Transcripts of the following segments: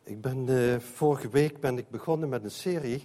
Vorige week ben ik begonnen met een serie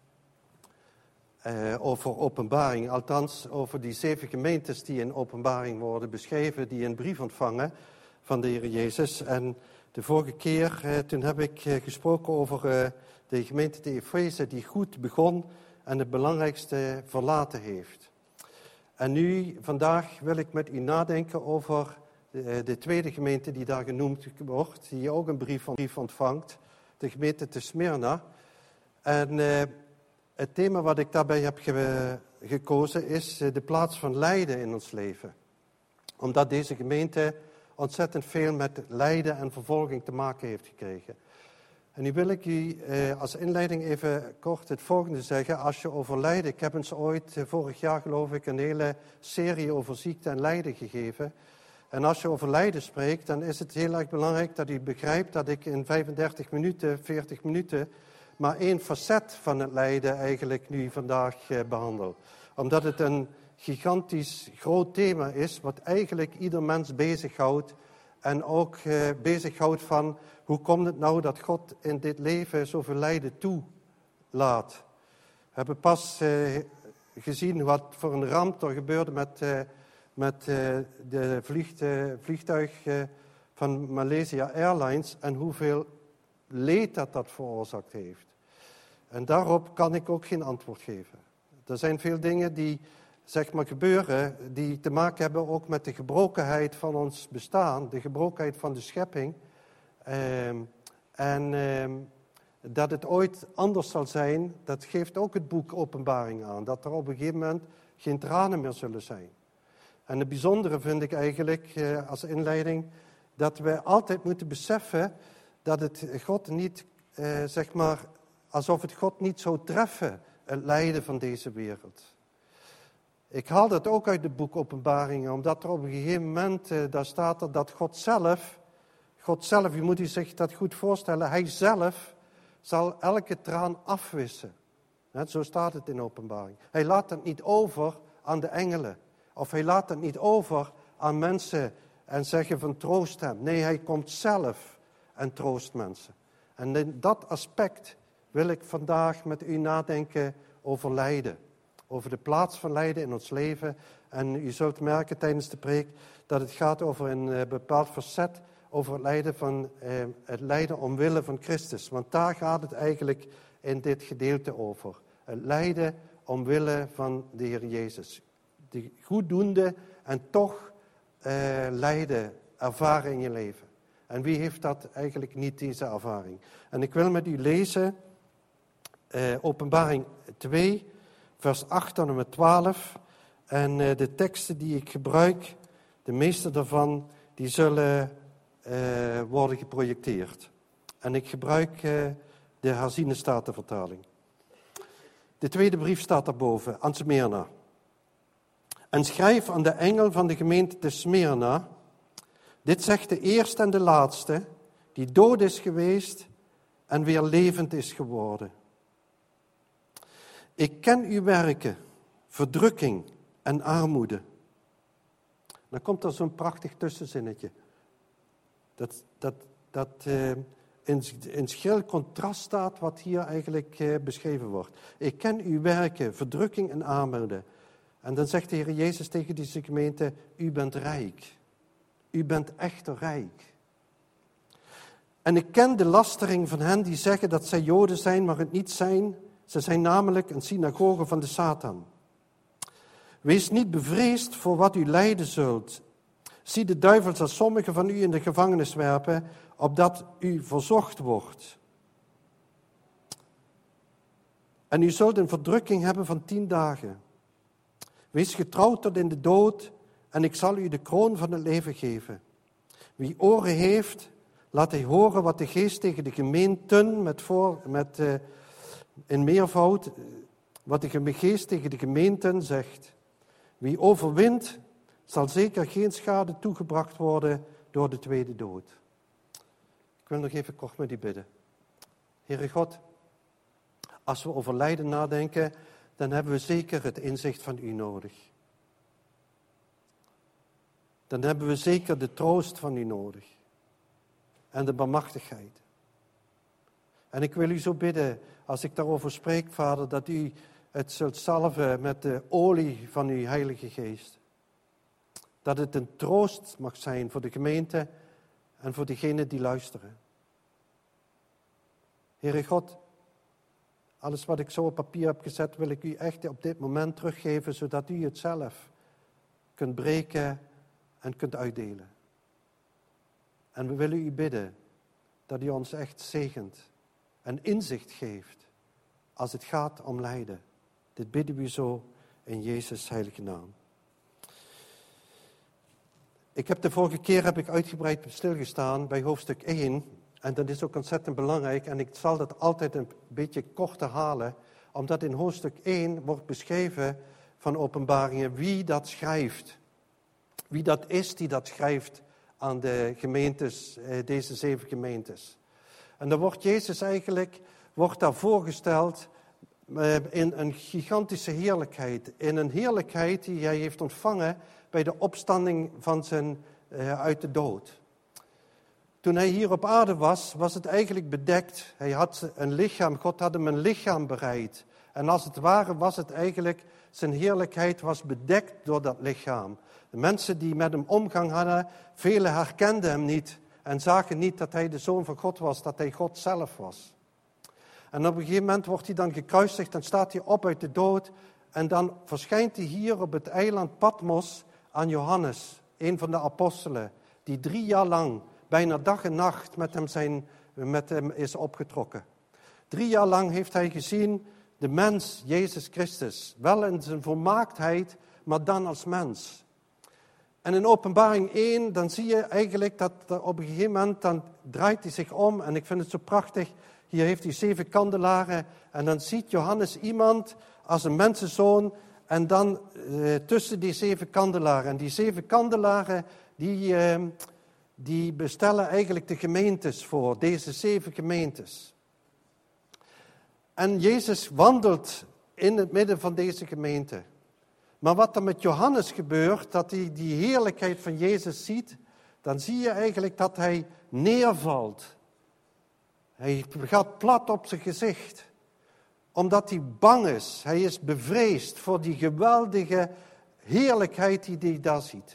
over openbaring. Althans, over die 7 gemeentes die in openbaring worden beschreven, die een brief ontvangen van de Heer Jezus. En de vorige keer, toen heb ik gesproken over de gemeente de Efeze, die goed begon en het belangrijkste verlaten heeft. En nu, vandaag, wil ik met u nadenken over de tweede gemeente die daar genoemd wordt, die ook een brief ontvangt, de gemeente te Smyrna. En het thema wat ik daarbij heb gekozen is de plaats van lijden in ons leven. Omdat deze gemeente ontzettend veel met lijden en vervolging te maken heeft gekregen. En nu wil ik u als inleiding even kort het volgende zeggen. Als je over lijden, ik heb eens ooit vorig jaar geloof ik een hele serie over ziekte en lijden gegeven. En als je over lijden spreekt, dan is het heel erg belangrijk dat u begrijpt dat ik in 35 minuten, 40 minuten, maar 1 facet van het lijden eigenlijk nu vandaag behandel. Omdat het een gigantisch groot thema is, wat eigenlijk ieder mens bezighoudt. En ook bezighoudt van, hoe komt het nou dat God in dit leven zoveel lijden toelaat? We hebben pas gezien wat voor een ramp er gebeurde met de vliegtuig van Malaysia Airlines en hoeveel leed dat veroorzaakt heeft. En daarop kan ik ook geen antwoord geven. Er zijn veel dingen die gebeuren, die te maken hebben ook met de gebrokenheid van ons bestaan, de gebrokenheid van de schepping. Dat het ooit anders zal zijn, dat geeft ook het boek Openbaring aan. Dat er op een gegeven moment geen tranen meer zullen zijn. En het bijzondere vind ik eigenlijk als inleiding dat we altijd moeten beseffen dat het God niet, alsof het God niet zou treffen, het lijden van deze wereld. Ik haal dat ook uit het boek Openbaringen, omdat er op een gegeven moment, daar staat er dat God zelf, u moet u zich dat goed voorstellen, hij zelf zal elke traan afwissen. Zo staat het in Openbaring. Hij laat het niet over aan de engelen. Of hij laat het niet over aan mensen en zeggen van troost hem. Nee, hij komt zelf en troost mensen. En in dat aspect wil ik vandaag met u nadenken over lijden. Over de plaats van lijden in ons leven. En u zult merken tijdens de preek dat het gaat over een bepaald facet. Over het lijden omwille van Christus. Want daar gaat het eigenlijk in dit gedeelte over. Het lijden omwille van de Heer Jezus. Die goeddoende en toch lijden ervaren in je leven. En wie heeft dat eigenlijk niet, deze ervaring? En ik wil met u lezen Openbaring 2, vers 8 tot en met 12. En de teksten die ik gebruik, de meeste daarvan, die zullen worden geprojecteerd. En ik gebruik de herziene statenvertaling. De tweede brief staat daarboven, aan Smyrna. En schrijf aan de engel van de gemeente te Smyrna: dit zegt de eerste en de laatste, die dood is geweest en weer levend is geworden. Ik ken uw werken, verdrukking en armoede. Dan komt er zo'n prachtig tussenzinnetje. Dat in schril contrast staat wat hier eigenlijk beschreven wordt. Ik ken uw werken, verdrukking en armoede. En dan zegt de Heer Jezus tegen deze gemeente: u bent rijk. U bent echter rijk. En ik ken de lastering van hen die zeggen dat zij Joden zijn, maar het niet zijn. Ze zijn namelijk een synagoge van de Satan. Wees niet bevreesd voor wat u lijden zult. Zie, de duivel zal sommigen van u in de gevangenis werpen, opdat u verzocht wordt. En u zult een verdrukking hebben van 10 dagen. Wees getrouwd tot in de dood, en ik zal u de kroon van het leven geven. Wie oren heeft, laat hij horen wat de geest tegen de gemeenten, in meervoud, wat de geest tegen de gemeenten zegt. Wie overwint, zal zeker geen schade toegebracht worden door de tweede dood. Ik wil nog even kort met u bidden. Heere God, als we over lijden nadenken, dan hebben we zeker het inzicht van u nodig. Dan hebben we zeker de troost van u nodig. En de barmhartigheid. En ik wil u zo bidden, als ik daarover spreek, Vader, dat u het zult salven met de olie van uw Heilige Geest. Dat het een troost mag zijn voor de gemeente en voor degenen die luisteren. Heere God, alles wat ik zo op papier heb gezet, wil ik u echt op dit moment teruggeven, zodat u het zelf kunt breken en kunt uitdelen. En we willen u bidden dat u ons echt zegent en inzicht geeft als het gaat om lijden. Dit bidden we zo in Jezus' heilige naam. De vorige keer heb ik uitgebreid stilgestaan bij hoofdstuk 1. En dat is ook ontzettend belangrijk. En ik zal dat altijd een beetje korter halen. Omdat in hoofdstuk 1 wordt beschreven van Openbaringen wie dat schrijft. Wie dat is die dat schrijft aan de gemeentes, deze 7 gemeentes. En dan wordt Jezus eigenlijk daar voorgesteld in een gigantische heerlijkheid. In een heerlijkheid die hij heeft ontvangen bij de opstanding van uit de dood. Toen hij hier op aarde was het eigenlijk bedekt. Hij had een lichaam, God had hem een lichaam bereid. En als het ware was het eigenlijk, zijn heerlijkheid was bedekt door dat lichaam. De mensen die met hem omgang hadden, velen herkenden hem niet. En zagen niet dat hij de Zoon van God was, dat hij God zelf was. En op een gegeven moment wordt hij dan gekruisigd en staat hij op uit de dood. En dan verschijnt hij hier op het eiland Patmos aan Johannes, een van de apostelen, die 3 jaar lang, bijna dag en nacht, met hem is opgetrokken. 3 jaar lang heeft hij gezien de mens, Jezus Christus, wel in zijn volmaaktheid, maar dan als mens. En in Openbaring 1, dan zie je eigenlijk dat op een gegeven moment, dan draait hij zich om. En ik vind het zo prachtig, hier heeft hij 7 kandelaren. En dan ziet Johannes iemand als een mensenzoon. En dan tussen die 7 kandelaren. En die 7 kandelaren, die bestellen eigenlijk de gemeentes voor, deze 7 gemeentes. En Jezus wandelt in het midden van deze gemeente. Maar wat er met Johannes gebeurt, dat hij die heerlijkheid van Jezus ziet, dan zie je eigenlijk dat hij neervalt. Hij gaat plat op zijn gezicht, omdat hij bang is. Hij is bevreesd voor die geweldige heerlijkheid die hij daar ziet.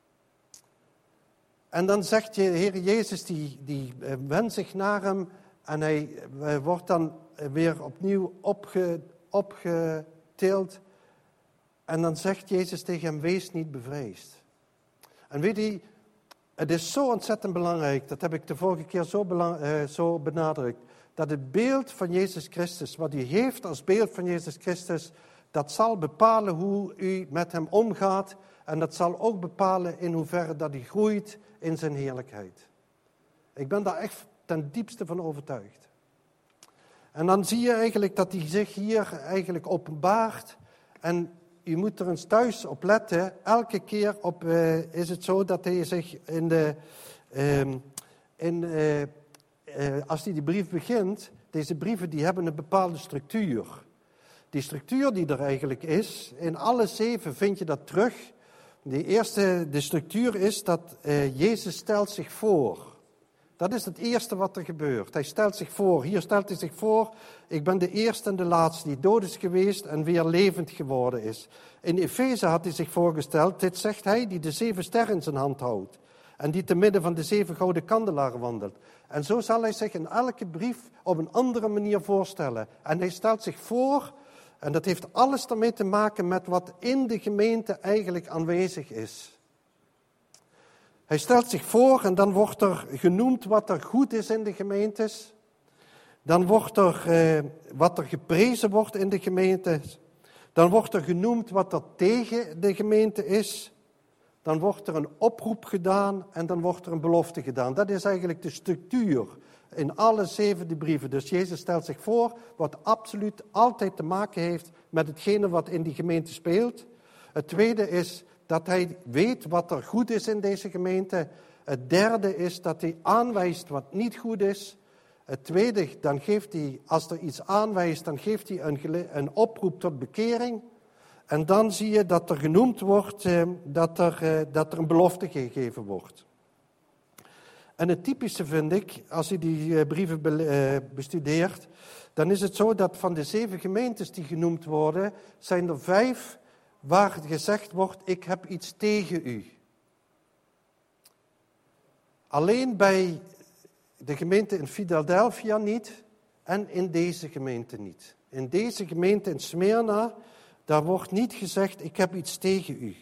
En dan zegt de Heer Jezus, die wendt zich naar hem en hij wordt dan weer opnieuw opgetild. En dan zegt Jezus tegen hem, wees niet bevreesd. En weet je, het is zo ontzettend belangrijk, dat heb ik de vorige keer zo benadrukt, dat het beeld van Jezus Christus, wat u heeft als beeld van Jezus Christus, dat zal bepalen hoe u met hem omgaat en dat zal ook bepalen in hoeverre dat hij groeit in zijn heerlijkheid. Ik ben daar echt ten diepste van overtuigd. En dan zie je eigenlijk dat hij zich hier eigenlijk openbaart en u moet er eens thuis op letten. Elke keer is het zo dat hij zich als hij die brief begint, deze brieven die hebben een bepaalde structuur. Die structuur die er eigenlijk is, in alle 7 vind je dat terug. De structuur is dat Jezus stelt zich voor. Dat is het eerste wat er gebeurt. Hij stelt zich voor. Hier stelt hij zich voor, ik ben de eerste en de laatste die dood is geweest en weer levend geworden is. In Efeze had hij zich voorgesteld, dit zegt hij die de 7 sterren in zijn hand houdt. En die te midden van de 7 gouden kandelaren wandelt. En zo zal hij zich in elke brief op een andere manier voorstellen. En hij stelt zich voor, en dat heeft alles ermee te maken met wat in de gemeente eigenlijk aanwezig is. Hij stelt zich voor en dan wordt er genoemd wat er goed is in de gemeentes. Dan wordt er wat er geprezen wordt in de gemeentes. Dan wordt er genoemd wat er tegen de gemeente is. Dan wordt er een oproep gedaan en dan wordt er een belofte gedaan. Dat is eigenlijk de structuur in alle 7 brieven. Dus Jezus stelt zich voor wat absoluut altijd te maken heeft met hetgene wat in die gemeente speelt. Het tweede is dat hij weet wat er goed is in deze gemeente. Het derde is dat hij aanwijst wat niet goed is. Het tweede, dan geeft hij, als er iets aanwijst, dan geeft hij een oproep tot bekering. En dan zie je dat er genoemd wordt dat er een belofte gegeven wordt. En het typische vind ik, als u die brieven bestudeert, dan is het zo dat van de 7 gemeentes die genoemd worden, zijn er 5 waar gezegd wordt, ik heb iets tegen u. Alleen bij de gemeente in Philadelphia niet en in deze gemeente niet. In deze gemeente in Smyrna, daar wordt niet gezegd, ik heb iets tegen u.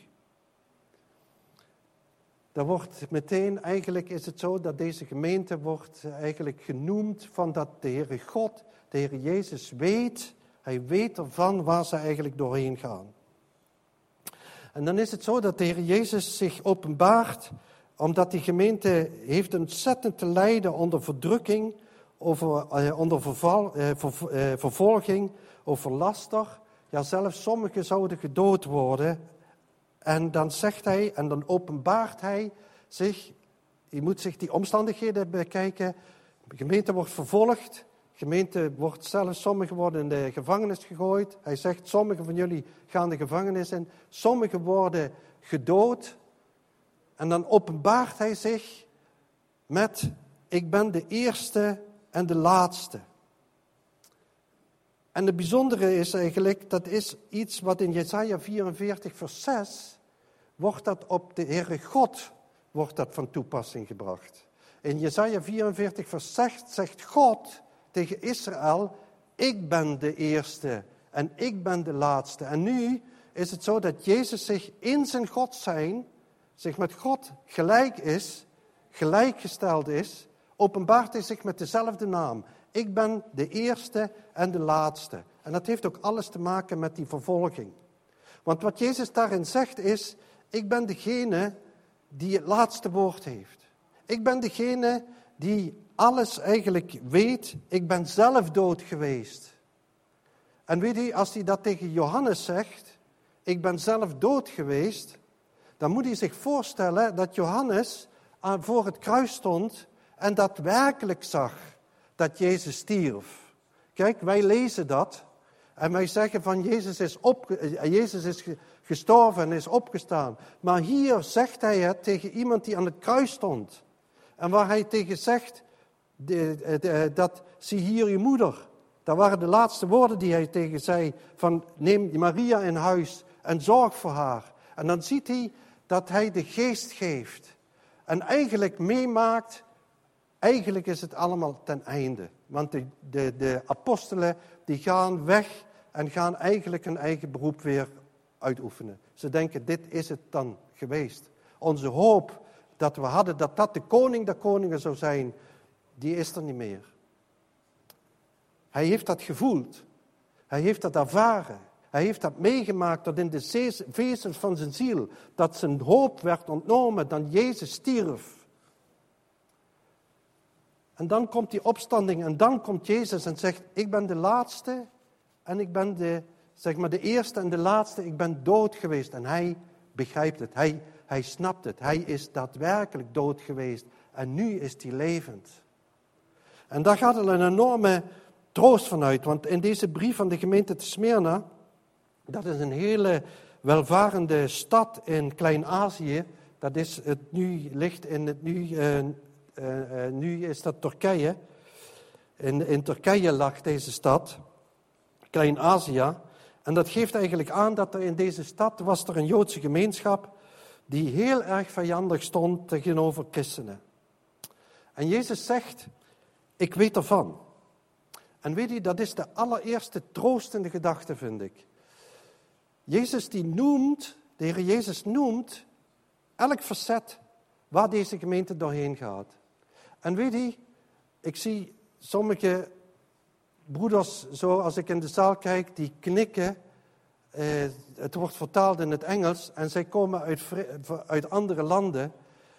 Daar wordt meteen, eigenlijk is het zo dat deze gemeente wordt eigenlijk genoemd van dat de Heere God, de Heere Jezus weet, hij weet ervan waar ze eigenlijk doorheen gaan. En dan is het zo dat de Heer Jezus zich openbaart, omdat die gemeente heeft ontzettend te lijden onder verdrukking, onder vervolging, over laster. Ja, zelfs sommigen zouden gedood worden. En dan zegt hij, en dan openbaart hij zich, je moet zich die omstandigheden bekijken. De gemeente wordt vervolgd, de gemeente wordt zelfs, sommigen worden in de gevangenis gegooid. Hij zegt, sommigen van jullie gaan de gevangenis in, sommigen worden gedood. En dan openbaart hij zich met, ik ben de eerste en de laatste. En het bijzondere is eigenlijk, dat is iets wat in Jesaja 44 vers 6, wordt dat op de Heere God, wordt dat van toepassing gebracht. In Jesaja 44 vers 6 zegt God tegen Israël, ik ben de eerste en ik ben de laatste. En nu is het zo dat Jezus zich in zijn God zijn, zich met God gelijkgesteld is, openbaart hij zich met dezelfde naam. Ik ben de eerste en de laatste. En dat heeft ook alles te maken met die vervolging. Want wat Jezus daarin zegt is, ik ben degene die het laatste woord heeft. Ik ben degene die alles eigenlijk weet. Ik ben zelf dood geweest. En weet u, als hij dat tegen Johannes zegt, ik ben zelf dood geweest, dan moet hij zich voorstellen dat Johannes voor het kruis stond en dat werkelijk zag dat Jezus stierf. Kijk, wij lezen dat en wij zeggen van Jezus is gestorven en is opgestaan. Maar hier zegt hij het tegen iemand die aan het kruis stond. En waar hij tegen zegt, dat zie hier je moeder. Dat waren de laatste woorden die hij tegen zei, van neem Maria in huis en zorg voor haar. En dan ziet hij dat hij de geest geeft. En eigenlijk meemaakt, eigenlijk is het allemaal ten einde. Want de apostelen die gaan weg en gaan eigenlijk hun eigen beroep weer uitoefenen. Ze denken, dit is het dan geweest. Onze hoop dat we hadden, dat de koning der koningen zou zijn, die is er niet meer. Hij heeft dat gevoeld. Hij heeft dat ervaren. Hij heeft dat meegemaakt, dat in de vezels van zijn ziel, dat zijn hoop werd ontnomen, dat Jezus stierf. En dan komt die opstanding en dan komt Jezus en zegt, ik ben de laatste en ik ben de eerste en de laatste, ik ben dood geweest. En hij begrijpt het, hij snapt het, hij is daadwerkelijk dood geweest en nu is hij levend. En daar gaat er een enorme troost van uit, want in deze brief van de gemeente te Smyrna, dat is een hele welvarende stad in Klein-Azië, dat is het nu ligt in het nu is dat Turkije. In Turkije lag deze stad, Klein-Azië. En dat geeft eigenlijk aan dat er in deze stad was er een Joodse gemeenschap die heel erg vijandig stond tegenover christenen. En Jezus zegt, ik weet ervan. En weet u, dat is de allereerste troostende gedachte, vind ik. Jezus die noemt, de Heer Jezus noemt elk facet waar deze gemeente doorheen gaat. En weet u, ik zie sommige broeders, zo als ik in de zaal kijk, die knikken. Het wordt vertaald in het Engels en zij komen uit andere landen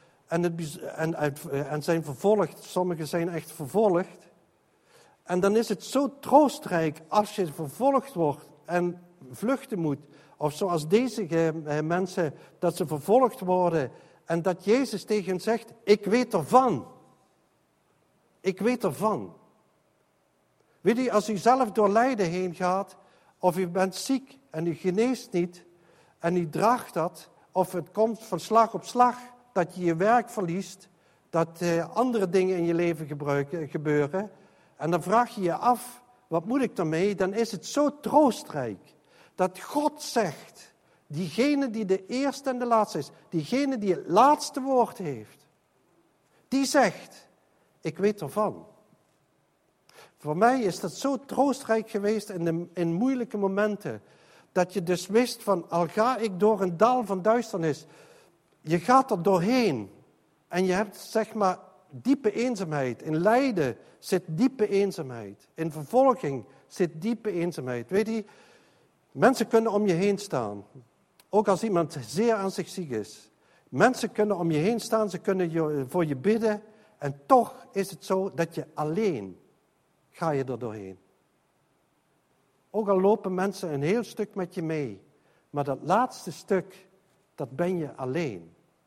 en zijn vervolgd. Sommigen zijn echt vervolgd. En dan is het zo troostrijk als je vervolgd wordt en vluchten moet. Of zoals deze mensen, dat ze vervolgd worden en dat Jezus tegen hen zegt, ik weet ervan. Ik weet ervan. Weet u, als u zelf door lijden heen gaat, of u bent ziek en u geneest niet, en u draagt dat, of het komt van slag op slag, dat je je werk verliest, dat andere dingen in je leven gebeuren. En dan vraag je je af, wat moet ik daarmee? Dan is het zo troostrijk dat God zegt, diegene die de eerste en de laatste is, diegene die het laatste woord heeft, die zegt, ik weet ervan. Voor mij is dat zo troostrijk geweest in moeilijke momenten, dat je dus wist van, al ga ik door een dal van duisternis, je gaat er doorheen en je hebt zeg maar diepe eenzaamheid. In lijden zit diepe eenzaamheid. In vervolging zit diepe eenzaamheid. Weet je, mensen kunnen om je heen staan. Ook als iemand zeer aan zich ziek is. Mensen kunnen om je heen staan, ze kunnen voor je bidden. En toch is het zo dat je alleen ga je er doorheen. Ook al lopen mensen een heel stuk met je mee. Maar dat laatste stuk, dat ben je alleen.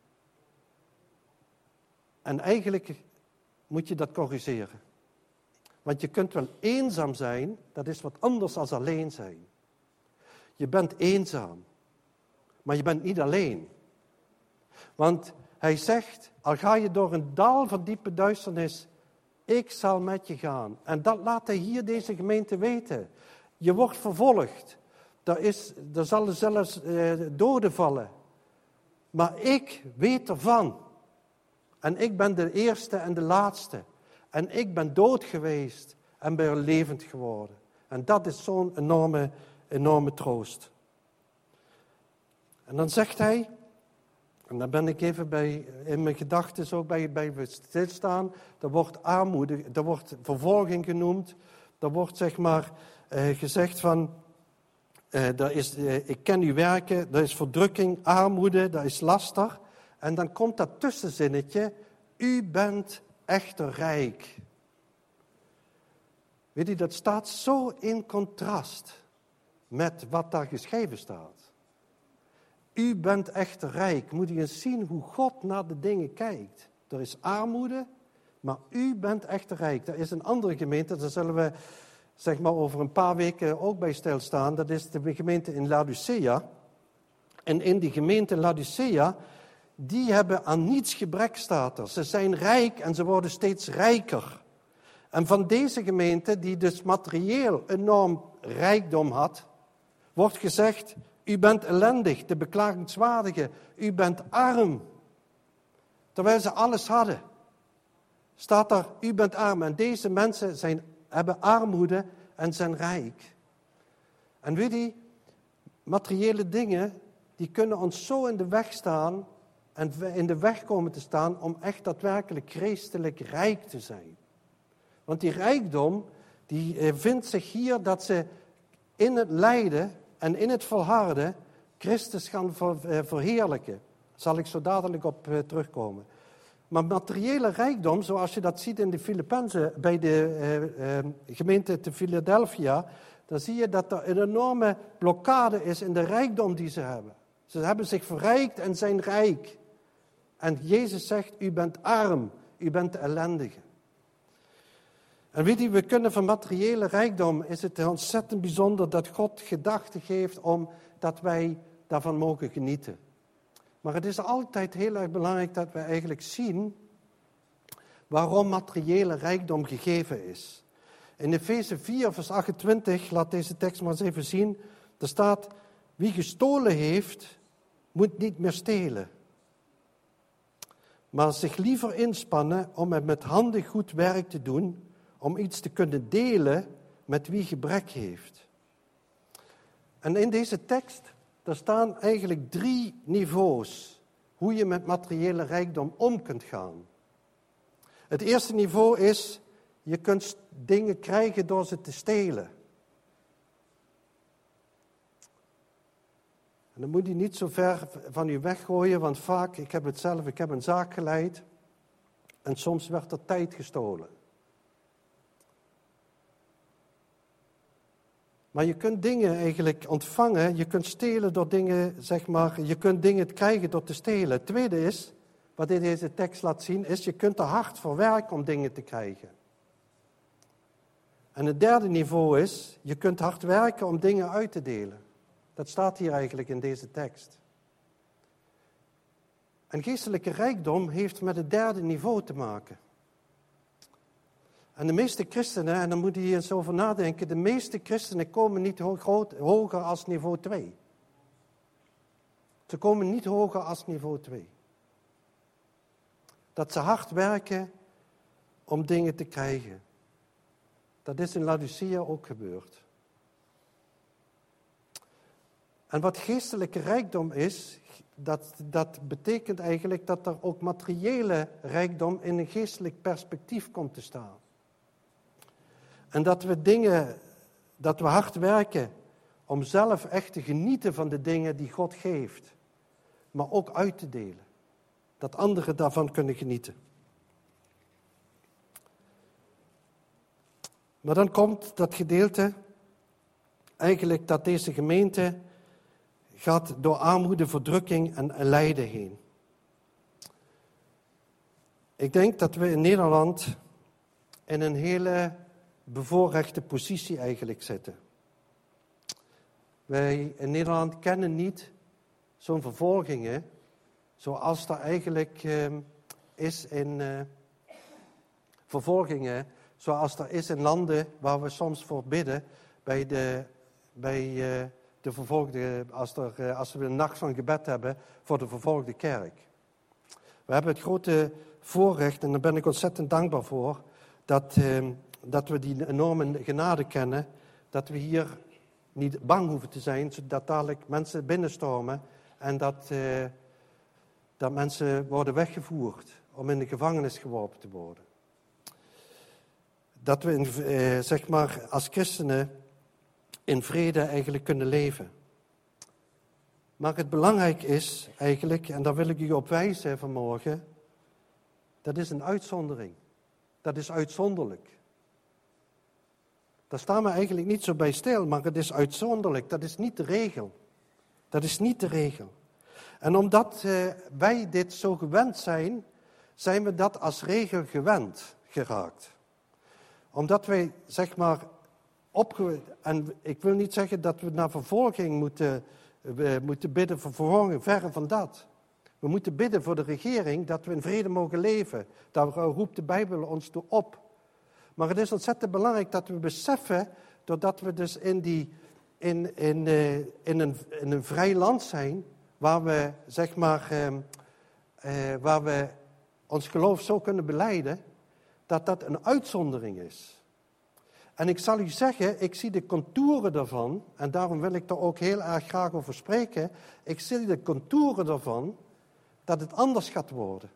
En eigenlijk moet je dat corrigeren. Want je kunt wel eenzaam zijn, dat is wat anders dan alleen zijn. Je bent eenzaam, maar je bent niet alleen. Want hij zegt, al ga je door een dal van diepe duisternis, ik zal met je gaan. En dat laat hij hier deze gemeente weten. Je wordt vervolgd. Er zullen zelfs doden vallen. Maar ik weet ervan. En ik ben de eerste en de laatste. En ik ben dood geweest en ben levend geworden. En dat is zo'n enorme troost. En dan zegt hij, en dan ben ik even in mijn gedachten ook bij stilstaan. Er wordt armoede, er wordt vervolging genoemd. Er wordt zeg maar gezegd van, ik ken uw werken, er is verdrukking, armoede, er is laster. En dan komt dat tussenzinnetje, u bent echter rijk. Weet je, dat staat zo in contrast met wat daar geschreven staat. U bent echter rijk. Moet je eens zien hoe God naar de dingen kijkt. Er is armoede, maar u bent echter rijk. Er is een andere gemeente, daar zullen we zeg maar over een paar weken ook bij stilstaan. Dat is de gemeente in Laodicea. En in die gemeente Laodicea, die hebben aan niets gebrek, staat er. Ze zijn rijk en ze worden steeds rijker. En van deze gemeente, die dus materieel enorm rijkdom had, wordt gezegd, u bent ellendig, de beklagenswaardige, u bent arm. Terwijl ze alles hadden. Staat er, u bent arm. En deze mensen hebben armoede en zijn rijk. En weet je, materiële dingen, die kunnen ons zo in de weg staan en in de weg komen te staan om echt daadwerkelijk geestelijk rijk te zijn. Want die rijkdom, die vindt zich hier dat ze in het lijden en in het volharden Christus gaan verheerlijken. Daar zal ik zo dadelijk op terugkomen. Maar materiële rijkdom, zoals je dat ziet in de Filippenzen, bij de gemeente te Philadelphia, dan zie je dat er een enorme blokkade is in de rijkdom die ze hebben. Ze hebben zich verrijkt en zijn rijk. En Jezus zegt, u bent arm, u bent de ellendige. En weet je, we kunnen van materiële rijkdom, is het ontzettend bijzonder dat God gedachten geeft om dat wij daarvan mogen genieten. Maar het is altijd heel erg belangrijk dat we eigenlijk zien waarom materiële rijkdom gegeven is. In Efeze 4 vers 28, laat deze tekst maar eens even zien, er staat, wie gestolen heeft, moet niet meer stelen. Maar zich liever inspannen om het met handig goed werk te doen, om iets te kunnen delen met wie gebrek heeft. En in deze tekst, daar staan eigenlijk 3 niveaus hoe je met materiële rijkdom om kunt gaan. Het eerste niveau is, je kunt dingen krijgen door ze te stelen. En dan moet je niet zo ver van je weggooien, want vaak, ik heb een zaak geleid en soms werd er tijd gestolen. Maar je kunt dingen eigenlijk ontvangen, je kunt stelen door dingen, zeg maar, je kunt dingen krijgen door te stelen. Het tweede is, wat in deze tekst laat zien, is je kunt er hard voor werken om dingen te krijgen. En het derde niveau is, je kunt hard werken om dingen uit te delen. Dat staat hier eigenlijk in deze tekst. En geestelijke rijkdom heeft met het derde niveau te maken. En de meeste christenen, en dan moet je hier eens over nadenken, de meeste christenen komen niet hoger als niveau 2. Ze komen niet hoger als niveau 2. Dat ze hard werken om dingen te krijgen. Dat is in Laodicea ook gebeurd. En wat geestelijke rijkdom is, dat betekent eigenlijk dat er ook materiële rijkdom in een geestelijk perspectief komt te staan. En dat we hard werken om zelf echt te genieten van de dingen die God geeft. Maar ook uit te delen. Dat anderen daarvan kunnen genieten. Maar dan komt dat gedeelte, eigenlijk dat deze gemeente gaat door armoede, verdrukking en lijden heen. Ik denk dat we in Nederland in een hele bevoorrechte positie eigenlijk zitten. Wij in Nederland kennen niet zo'n vervolgingen zoals er eigenlijk is in vervolgingen, zoals er is in landen waar we soms voor bidden bij de vervolgde, als we een nacht van gebed hebben voor de vervolgde kerk. We hebben het grote voorrecht, en daar ben ik ontzettend dankbaar voor, dat we die enorme genade kennen, dat we hier niet bang hoeven te zijn, zodat dadelijk mensen binnenstormen en dat mensen worden weggevoerd om in de gevangenis geworpen te worden. Dat we zeg maar als christenen in vrede eigenlijk kunnen leven. Maar het belangrijk is eigenlijk, en daar wil ik u op wijzen vanmorgen, dat is een uitzondering. Dat is uitzonderlijk. Daar staan we eigenlijk niet zo bij stil, maar het is uitzonderlijk. Dat is niet de regel. Dat is niet de regel. En omdat wij dit zo gewend zijn, zijn we dat als regel gewend geraakt. Omdat wij, zeg maar, en ik wil niet zeggen dat we naar vervolging moeten bidden voor vervolging, verre van dat. We moeten bidden voor de regering dat we in vrede mogen leven. Daar roept de Bijbel ons toe op. Maar het is ontzettend belangrijk dat we beseffen, doordat we dus in een vrij land zijn, waar we, zeg maar, waar we ons geloof zo kunnen belijden, dat dat een uitzondering is. En ik zal u zeggen, ik zie de contouren daarvan, en daarom wil ik er ook heel erg graag over spreken, ik zie de contouren daarvan, dat het anders gaat worden.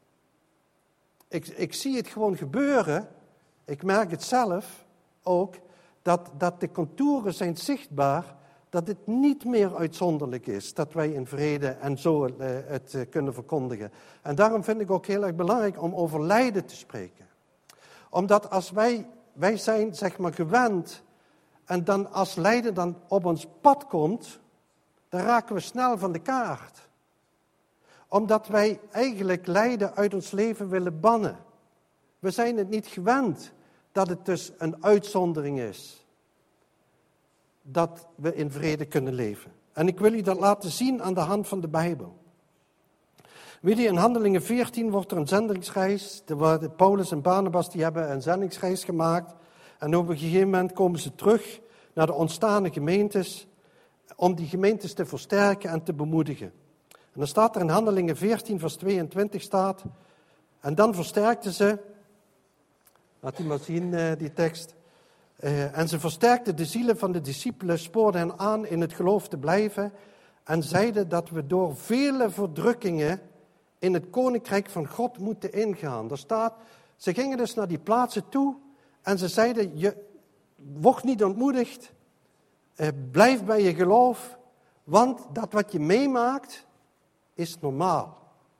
Ik zie het gewoon gebeuren, ik merk het zelf ook, dat de contouren zijn zichtbaar, dat het niet meer uitzonderlijk is, dat wij in vrede en zo het kunnen verkondigen. En daarom vind ik ook heel erg belangrijk om over lijden te spreken. Omdat als wij zijn, zeg maar, gewend, en dan als lijden dan op ons pad komt, dan raken we snel van de kaart. Omdat wij eigenlijk lijden uit ons leven willen bannen. We zijn het niet gewend dat het dus een uitzondering is. Dat we in vrede kunnen leven. En ik wil u dat laten zien aan de hand van de Bijbel. Weet je, in Handelingen 14 wordt er een zendingsreis. Paulus en Barnabas die hebben een zendingsreis gemaakt. En op een gegeven moment komen ze terug naar de ontstane gemeentes. Om die gemeentes te versterken en te bemoedigen. En dan staat er in Handelingen 14 vers 22 staat. En dan versterkten ze. Laat die maar zien, die tekst. En ze versterkten de zielen van de discipelen, spoorden hen aan in het geloof te blijven en zeiden dat we door vele verdrukkingen in het koninkrijk van God moeten ingaan. Er staat, ze gingen dus naar die plaatsen toe en ze zeiden, word niet ontmoedigd, blijf bij je geloof, want dat wat je meemaakt is normaal.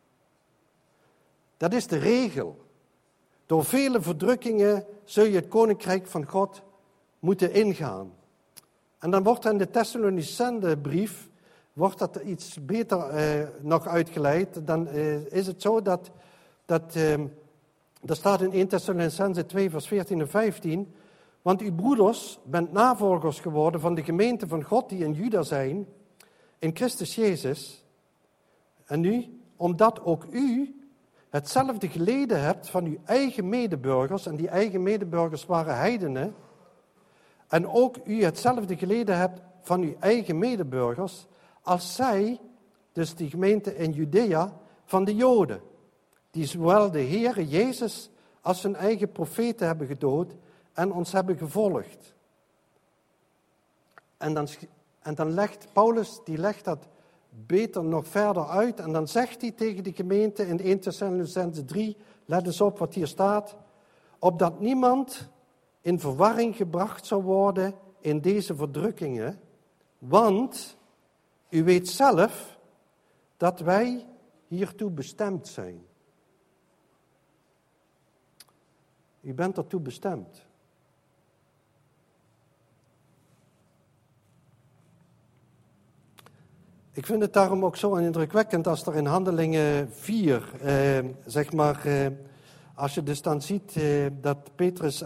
Dat is de regel. Door vele verdrukkingen zul je het koninkrijk van God moeten ingaan. En dan wordt in de Thessalonicensenbrief wordt dat iets beter nog uitgeleid. Dan is het zo dat er staat in 1 Thessalonicenzen 2 vers 14 en 15. Want uw broeders bent navolgers geworden van de gemeente van God die in Juda zijn, in Christus Jezus. En nu, omdat ook u hetzelfde geleden hebt van uw eigen medeburgers, en die eigen medeburgers waren heidenen, en ook u hetzelfde geleden hebt van uw eigen medeburgers, als zij, dus die gemeente in Judea, van de Joden, die zowel de Heere Jezus als hun eigen profeten hebben gedood en ons hebben gevolgd. En dan legt Paulus, die legt dat beter nog verder uit, en dan zegt hij tegen de gemeente in 1 Thessalonicenzen 3, let eens op wat hier staat, opdat niemand in verwarring gebracht zou worden in deze verdrukkingen, want u weet zelf dat wij hiertoe bestemd zijn. U bent ertoe bestemd. Ik vind het daarom ook zo indrukwekkend als er in Handelingen 4, als je dus dan ziet dat Petrus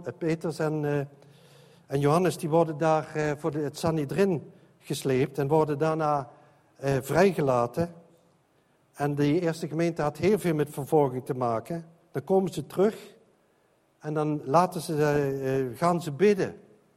en Johannes, die worden daar voor het Sanhedrin gesleept en worden daarna vrijgelaten. En de eerste gemeente had heel veel met vervolging te maken. Dan komen ze terug en dan gaan ze bidden.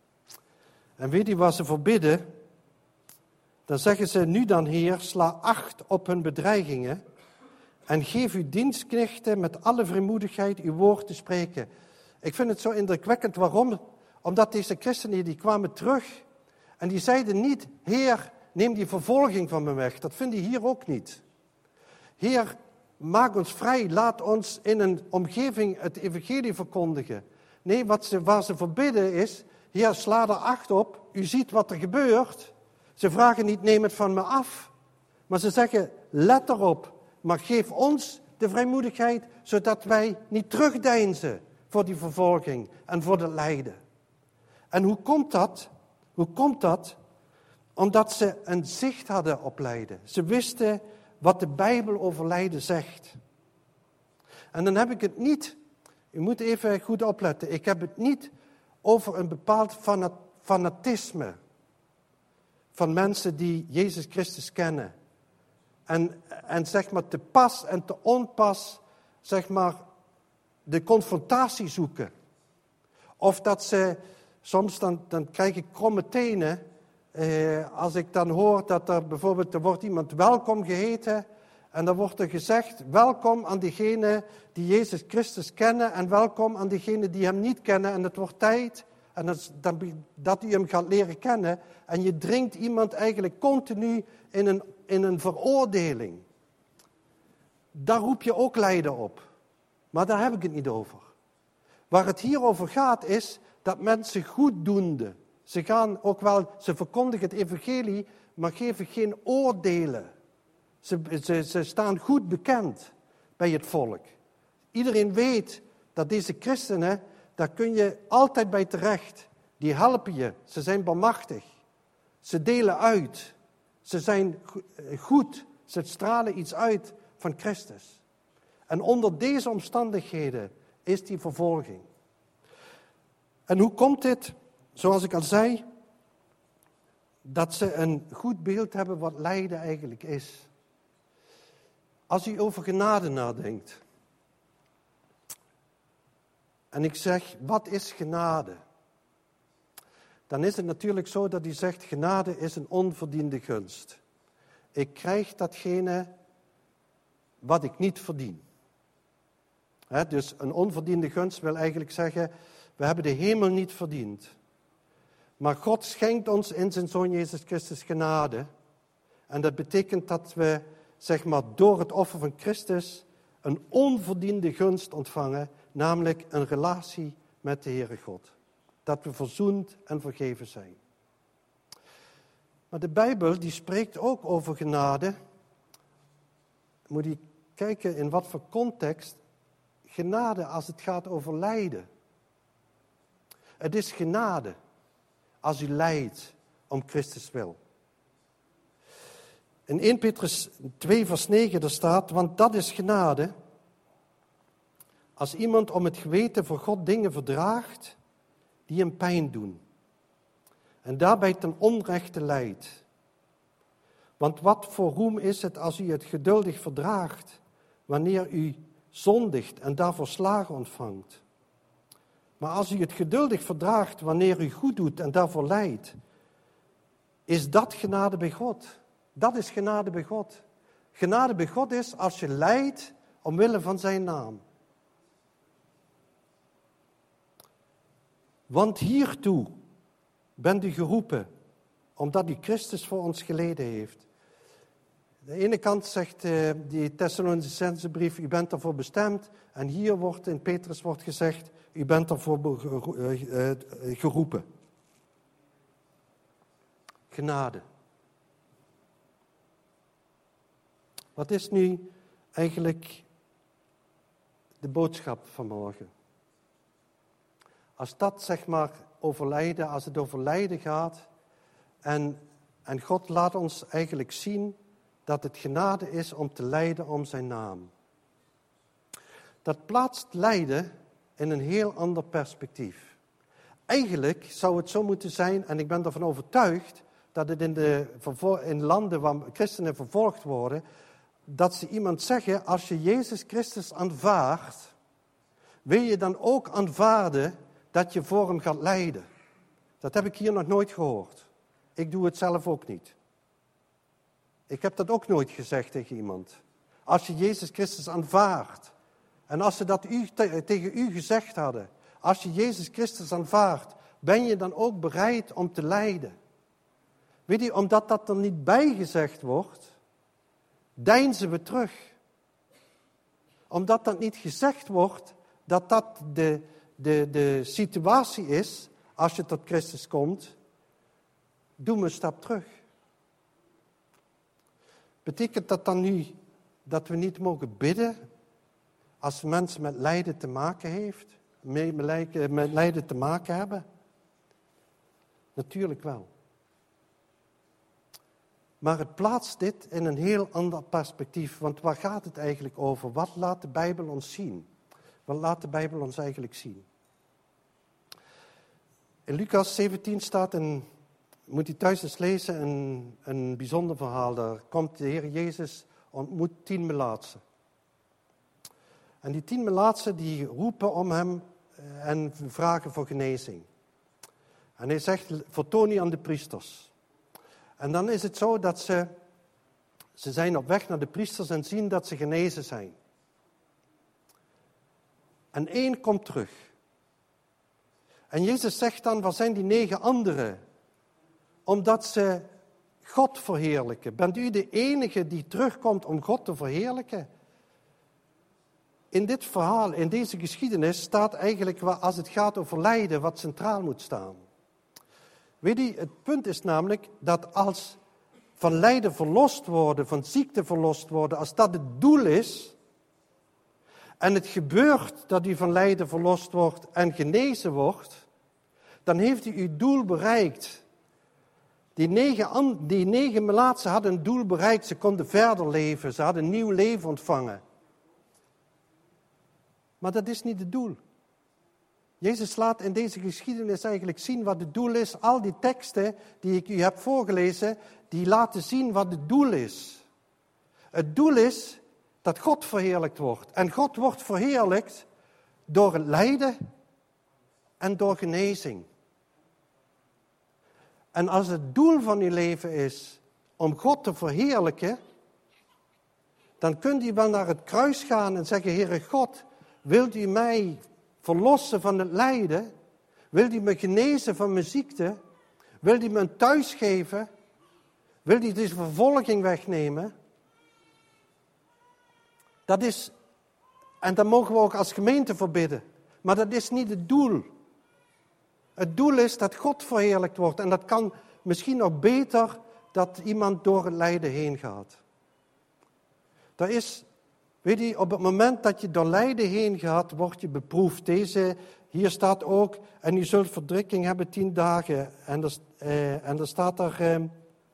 En weet u waar ze voor bidden? Dan zeggen ze, nu dan Heer, sla acht op hun bedreigingen en geef uw dienstknechten met alle vrijmoedigheid uw woord te spreken. Ik vind het zo indrukwekkend. Waarom? Omdat deze christenen die kwamen terug en die zeiden niet, Heer, neem die vervolging van me weg. Dat vinden die hier ook niet. Heer, maak ons vrij, laat ons in een omgeving het evangelie verkondigen. Nee, waar ze voor bidden is, Heer, sla er acht op, u ziet wat er gebeurt. Ze vragen niet, neem het van me af. Maar ze zeggen, let erop, maar geef ons de vrijmoedigheid, zodat wij niet terugdeinzen voor die vervolging en voor het lijden. En hoe komt dat? Hoe komt dat? Omdat ze een zicht hadden op lijden. Ze wisten wat de Bijbel over lijden zegt. En dan heb ik het niet, u moet even goed opletten, ik heb het niet over een bepaald fanatisme van mensen die Jezus Christus kennen. En zeg maar te pas en te onpas, zeg maar, de confrontatie zoeken. Of dat ze, soms dan krijg ik kromme tenen, als ik dan hoor dat er bijvoorbeeld, er wordt iemand welkom geheten, en dan wordt er gezegd, welkom aan diegenen die Jezus Christus kennen, en welkom aan diegenen die hem niet kennen, en het wordt tijd, en dat u hem gaat leren kennen, en je dringt iemand eigenlijk continu in een veroordeling. Daar roep je ook lijden op. Maar daar heb ik het niet over. Waar het hier over gaat is dat mensen goeddoende, ze verkondigen het evangelie, maar geven geen oordelen. Ze staan goed bekend bij het volk. Iedereen weet dat deze christenen, daar kun je altijd bij terecht. Die helpen je, ze zijn barmachtig. Ze delen uit. Ze zijn goed, ze stralen iets uit van Christus. En onder deze omstandigheden is die vervolging. En hoe komt dit? Zoals ik al zei, dat ze een goed beeld hebben wat lijden eigenlijk is. Als u over genade nadenkt, en ik zeg, wat is genade? Dan is het natuurlijk zo dat u zegt, genade is een onverdiende gunst. Ik krijg datgene wat ik niet verdien. Dus een onverdiende gunst wil eigenlijk zeggen, we hebben de hemel niet verdiend. Maar God schenkt ons in zijn Zoon Jezus Christus genade. En dat betekent dat we, zeg maar, door het offer van Christus een onverdiende gunst ontvangen, namelijk een relatie met de Heere God. Dat we verzoend en vergeven zijn. Maar de Bijbel die spreekt ook over genade. Moet je kijken in wat voor context. Genade als het gaat over lijden. Het is genade als u lijdt om Christus wil. In 1 Petrus 2 vers 9 daar staat, want dat is genade. Als iemand om het geweten voor God dingen verdraagt die hem pijn doen. En daarbij ten onrechte lijdt. Want wat voor roem is het als u het geduldig verdraagt, wanneer u zondigt en daarvoor slagen ontvangt? Maar als u het geduldig verdraagt, wanneer u goed doet en daarvoor lijdt, is dat genade bij God. Dat is genade bij God. Genade bij God is als je lijdt omwille van zijn naam. Want hiertoe bent u geroepen, omdat u Christus voor ons geleden heeft. Aan de ene kant zegt die Thessalonicense brief, u bent ervoor bestemd. En hier wordt in Petrus wordt gezegd, u bent ervoor geroepen. Genade. Wat is nu eigenlijk de boodschap van morgen? Als dat zeg maar over lijden, als het over lijden gaat en God laat ons eigenlijk zien dat het genade is om te lijden om zijn naam. Dat plaatst lijden in een heel ander perspectief. Eigenlijk zou het zo moeten zijn, en ik ben ervan overtuigd, dat het in landen waar christenen vervolgd worden, dat ze iemand zeggen, als je Jezus Christus aanvaardt, wil je dan ook aanvaarden dat je voor hem gaat lijden. Dat heb ik hier nog nooit gehoord. Ik doe het zelf ook niet. Ik heb dat ook nooit gezegd tegen iemand. Als je Jezus Christus aanvaardt, en als ze dat tegen u gezegd hadden, als je Jezus Christus aanvaardt, ben je dan ook bereid om te lijden? Weet je, omdat dat er niet bij gezegd wordt, deinzen we terug. Omdat dat niet gezegd wordt, dat dat de situatie is, als je tot Christus komt, doen we een stap terug. Betekent dat dan nu dat we niet mogen bidden als mensen met lijden te maken met lijden te maken hebben? Natuurlijk wel. Maar het plaatst dit in een heel ander perspectief. Want waar gaat het eigenlijk over? Wat laat de Bijbel ons zien? Wat laat de Bijbel ons eigenlijk zien? In Lucas 17 staat, moet u thuis eens lezen, een bijzonder verhaal. Daar komt de Heer Jezus, ontmoet 10 melaatsen. En die 10 melaatsen die roepen om hem en vragen voor genezing. En hij zegt, vertoon u aan de priesters. En dan is het zo dat ze zijn op weg naar de priesters en zien dat ze genezen zijn. En 1 komt terug. En Jezus zegt dan, waar zijn die 9 anderen? Omdat ze God verheerlijken. Bent u de enige die terugkomt om God te verheerlijken? In dit verhaal, in deze geschiedenis, staat eigenlijk, als het gaat over lijden, wat centraal moet staan. Weet je, het punt is namelijk dat als van lijden verlost worden, van ziekte verlost worden, als dat het doel is, en het gebeurt dat u van lijden verlost wordt en genezen wordt, dan heeft u uw doel bereikt. Die 9 melaatsen hadden een doel bereikt, ze konden verder leven, ze hadden een nieuw leven ontvangen. Maar dat is niet het doel. Jezus laat in deze geschiedenis eigenlijk zien wat het doel is. Al die teksten die ik u heb voorgelezen, die laten zien wat het doel is. Het doel is dat God verheerlijkt wordt. En God wordt verheerlijkt door het lijden en door genezing. En als het doel van uw leven is om God te verheerlijken, dan kunt u wel naar het kruis gaan en zeggen, Heere God, wilt u mij verlossen van het lijden? Wilt u me genezen van mijn ziekte? Wilt u me een thuis geven? Wilt u deze vervolging wegnemen? Dat is, en dat mogen we ook als gemeente voor bidden. Maar dat is niet het doel. Het doel is dat God verheerlijkt wordt. En dat kan misschien nog beter dat iemand door het lijden heen gaat. Dat is, weet je, op het moment dat je door lijden heen gaat, word je beproefd. Hier staat ook, en u zult verdrukking hebben 10 dagen. En er staat er,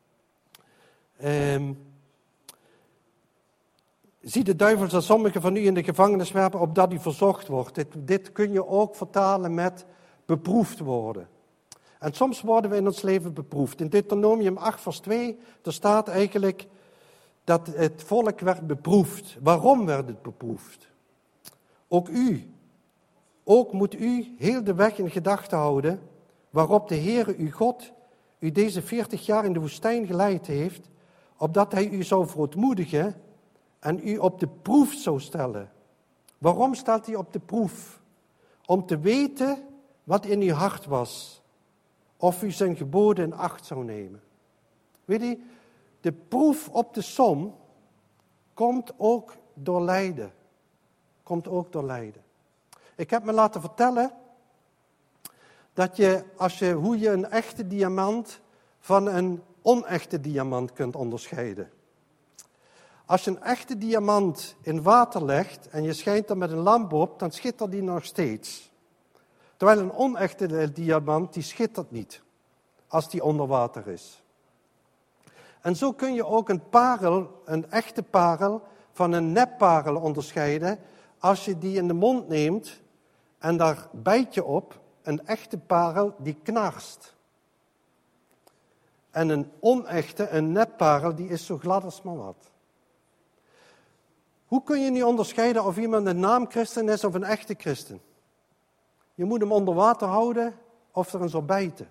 zie de duivel zal sommigen van u in de gevangenis werpen, opdat u verzocht wordt. Dit kun je ook vertalen met beproefd worden. En soms worden we in ons leven beproefd. In Deuteronomium 8 vers 2, daar staat eigenlijk dat het volk werd beproefd. Waarom werd het beproefd? Ook moet u heel de weg in gedachten houden, waarop de Heere uw God u deze 40 jaar in de woestijn geleid heeft, opdat hij u zou verootmoedigen en u op de proef zou stellen. Waarom stelt hij op de proef? Om te weten wat in uw hart was, of u zijn geboden in acht zou nemen. Weet je, de proef op de som komt ook door lijden. Ik heb me laten vertellen dat hoe je een echte diamant van een onechte diamant kunt onderscheiden. Als je een echte diamant in water legt en je schijnt er met een lamp op, dan schittert die nog steeds. Terwijl een onechte diamant, die schittert niet als die onder water is. En zo kun je ook een echte parel van een nepparel onderscheiden. Als je die in de mond neemt en daar bijt je op, een echte parel die knarst. En een onechte, een nepparel, die is zo glad als maar wat. Hoe kun je nu onderscheiden of iemand een naamchristen is of een echte christen? Je moet hem onder water houden of er een zal bijten.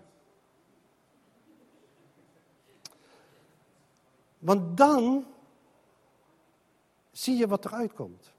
Want dan zie je wat eruit komt.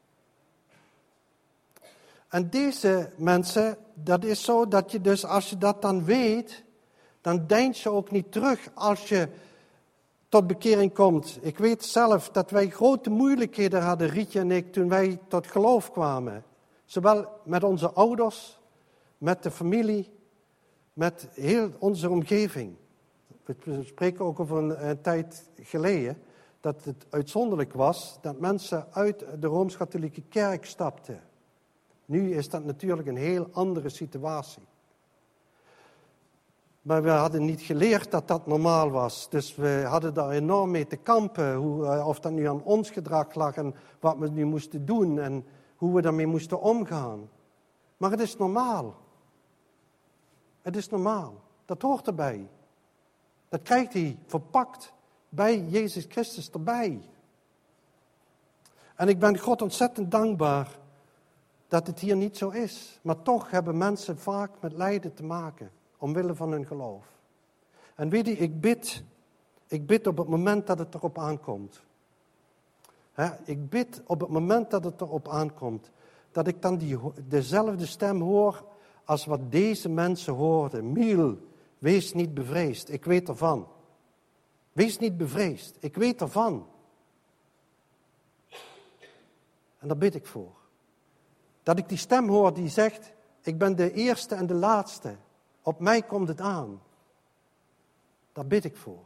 En deze mensen, dat is zo dat je dus, als je dat dan weet, dan deins je ook niet terug als je tot bekering komt. Ik weet zelf dat wij grote moeilijkheden hadden, Rietje en ik, toen wij tot geloof kwamen. Zowel met onze ouders, met de familie, met heel onze omgeving. We spreken ook over een tijd geleden dat het uitzonderlijk was dat mensen uit de Rooms-Katholieke Kerk stapten. Nu is dat natuurlijk een heel andere situatie. Maar we hadden niet geleerd dat dat normaal was. Dus we hadden daar enorm mee te kampen. Of dat nu aan ons gedrag lag en wat we nu moesten doen en hoe we daarmee moesten omgaan. Maar het is normaal. Het is normaal. Dat hoort erbij. Dat krijgt hij verpakt bij Jezus Christus erbij. En ik ben God ontzettend dankbaar dat het hier niet zo is. Maar toch hebben mensen vaak met lijden te maken, omwille van hun geloof. En weet je, ik bid op het moment dat het erop aankomt. Ik bid op het moment dat het erop aankomt, dat ik dan dezelfde stem hoor als wat deze mensen hoorden. Miel, wees niet bevreesd, ik weet ervan. Wees niet bevreesd, ik weet ervan. En daar bid ik voor. Dat ik die stem hoor die zegt, ik ben de eerste en de laatste. Op mij komt het aan. Daar bid ik voor.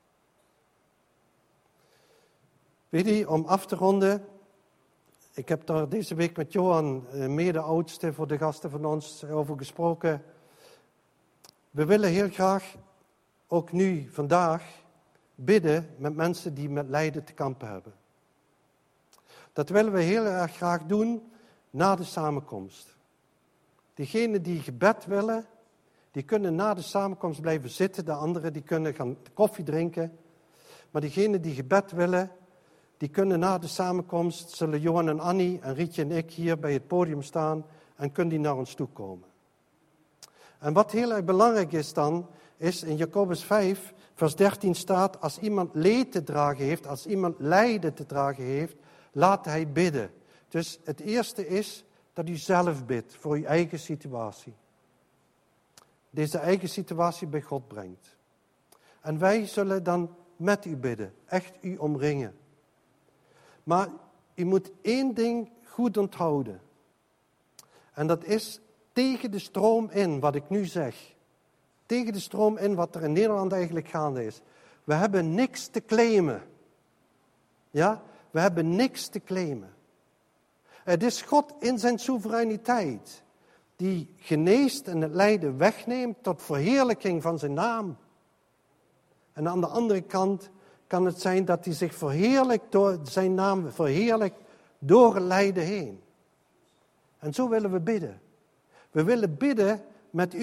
Weet je, om af te ronden. Ik heb daar deze week met Johan, mede-oudste voor de gasten van ons, over gesproken. We willen heel graag, ook nu, vandaag, bidden met mensen die met lijden te kampen hebben. Dat willen we heel erg graag doen na de samenkomst. Diegenen die gebed willen, die kunnen na de samenkomst blijven zitten. De anderen die kunnen gaan koffie drinken. Maar diegenen die gebed willen, die kunnen na de samenkomst, zullen Johan en Annie en Rietje en ik hier bij het podium staan en kunnen die naar ons toe komen. En wat heel erg belangrijk is dan, is in Jacobus 5, vers 13 staat, als iemand leed te dragen heeft, als iemand lijden te dragen heeft, laat hij bidden. Dus het eerste is dat u zelf bidt voor uw eigen situatie. Deze eigen situatie bij God brengt. En wij zullen dan met u bidden, echt u omringen. Maar u moet één ding goed onthouden. En dat is tegen de stroom in, wat ik nu zeg. Tegen de stroom in wat er in Nederland eigenlijk gaande is. We hebben niks te claimen. Ja, we hebben niks te claimen. Het is God in zijn soevereiniteit die geneest en het lijden wegneemt tot verheerlijking van zijn naam. En aan de andere kant kan het zijn dat hij zich verheerlijkt door zijn naam, verheerlijkt door het lijden heen. En zo willen we bidden. We willen bidden met u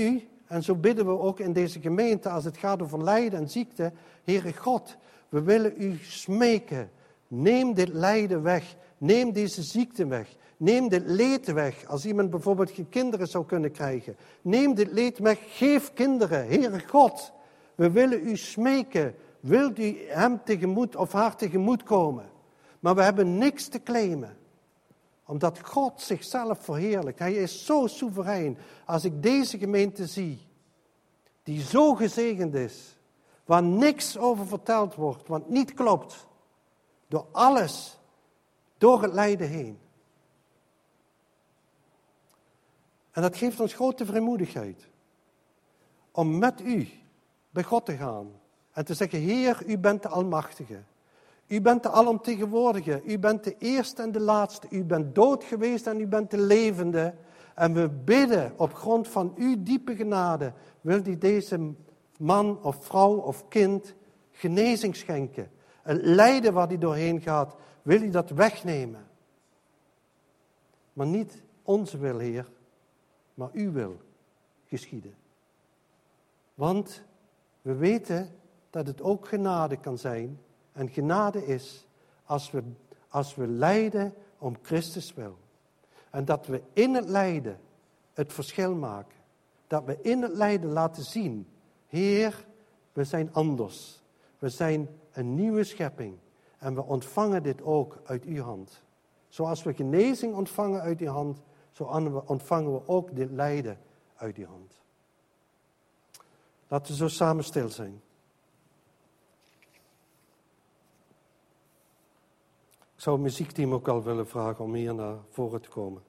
En zo bidden we ook in deze gemeente als het gaat over lijden en ziekte. Heere God, we willen u smeken. Neem dit lijden weg. Neem deze ziekte weg. Neem dit leed weg. Als iemand bijvoorbeeld geen kinderen zou kunnen krijgen. Neem dit leed weg. Geef kinderen. Heere God, we willen u smeken. Wilt u hem tegemoet of haar tegemoet komen? Maar we hebben niks te claimen. Omdat God zichzelf verheerlijkt. Hij is zo soeverein. Als ik deze gemeente zie, die zo gezegend is, waar niks over verteld wordt, wat niet klopt, door alles, door het lijden heen. En dat geeft ons grote vrijmoedigheid. Om met u bij God te gaan. En te zeggen, Heer, u bent de Almachtige. U bent de Alomtegenwoordige. U bent de eerste en de laatste. U bent dood geweest en u bent de levende. En we bidden op grond van uw diepe genade. Wil u deze man of vrouw of kind genezing schenken. Het lijden waar hij doorheen gaat, wil u dat wegnemen. Maar niet onze wil, Heer, maar uw wil geschieden. Want we weten dat het ook genade kan zijn. En genade is als we lijden om Christus wil. En dat we in het lijden het verschil maken. Dat we in het lijden laten zien, Heer, we zijn anders. We zijn een nieuwe schepping. En we ontvangen dit ook uit uw hand. Zoals we genezing ontvangen uit uw hand, zo ontvangen we ook dit lijden uit uw hand. Laten we zo samen stil zijn. Ik zou het muziekteam ook al willen vragen om hier naar voren te komen.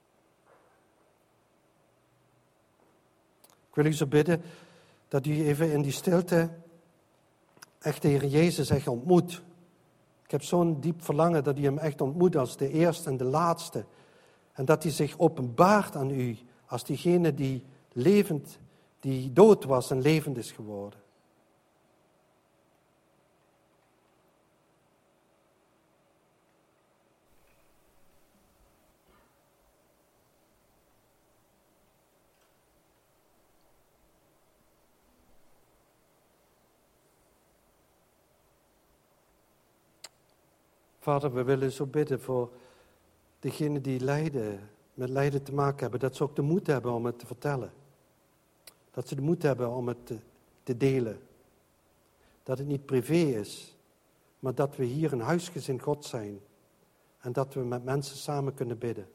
Ik wil u zo bidden dat u even in die stilte echt de Heer Jezus echt ontmoet. Ik heb zo'n diep verlangen dat u hem echt ontmoet als de eerste en de laatste. En dat hij zich openbaart aan u als diegene die dood was en levend is geworden. Vader, we willen zo bidden voor degenen die met lijden te maken hebben. Dat ze ook de moed hebben om het te vertellen. Dat ze de moed hebben om het te delen. Dat het niet privé is, maar dat we hier een huisgezin God zijn. En dat we met mensen samen kunnen bidden.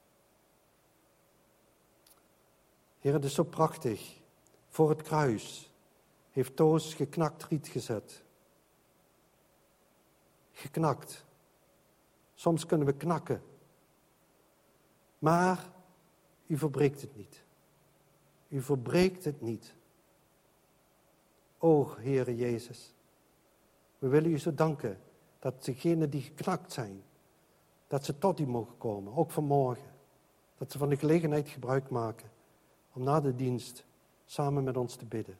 Heer, het is zo prachtig. Voor het kruis heeft Toos geknakt riet gezet. Geknakt. Soms kunnen we knakken. Maar u verbreekt het niet. U verbreekt het niet. O, Heere Jezus. We willen u zo danken dat degenen die geknakt zijn, dat ze tot u mogen komen, ook vanmorgen. Dat ze van de gelegenheid gebruik maken om na de dienst samen met ons te bidden.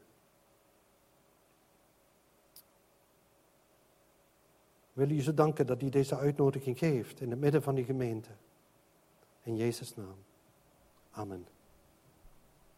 We willen u zo danken dat u deze uitnodiging geeft in het midden van die gemeente. In Jezus' naam. Amen.